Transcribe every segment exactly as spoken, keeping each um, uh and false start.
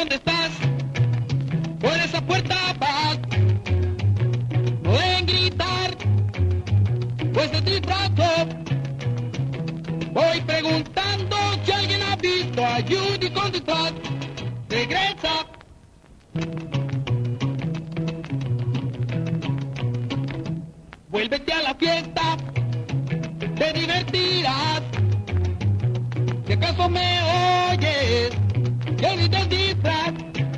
¿dónde estás? Por esa puerta vas. No deben gritar, pues te disfrazo. Voy preguntando si alguien ha visto a Judy con disfraz. Regresa. Vuélvete a la fiesta, te divertirás. Si acaso me oyes, yo ni te disfraz.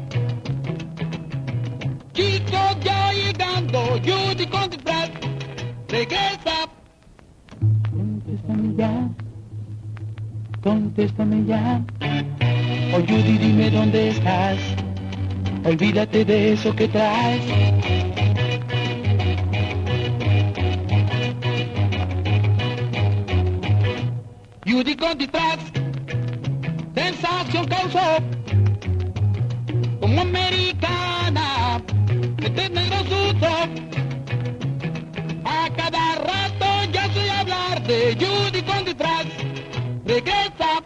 Chicos, ya llegando, Judy con disfraz. Regresa. Contéstame ya, contéstame ya. Oh Judy, dime dónde estás. Olvídate de eso que traes. Judy con disfraz, sensación causó. Como americana, este negro suso. A cada rato ya soy hablar de Judy con disfraz. Regresa.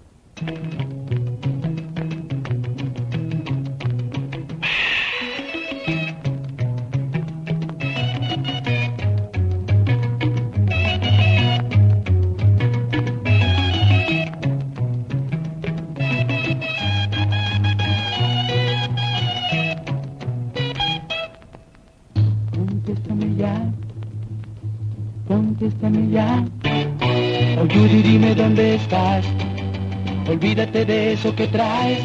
Contéstame ya, contéstame ya. Oh Judy, dime dónde estás. Olvídate de eso que traes.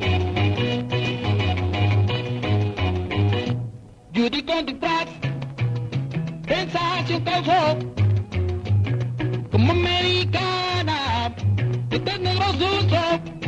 Judy con disfraz, sensación causó. Como americana, este negro suso.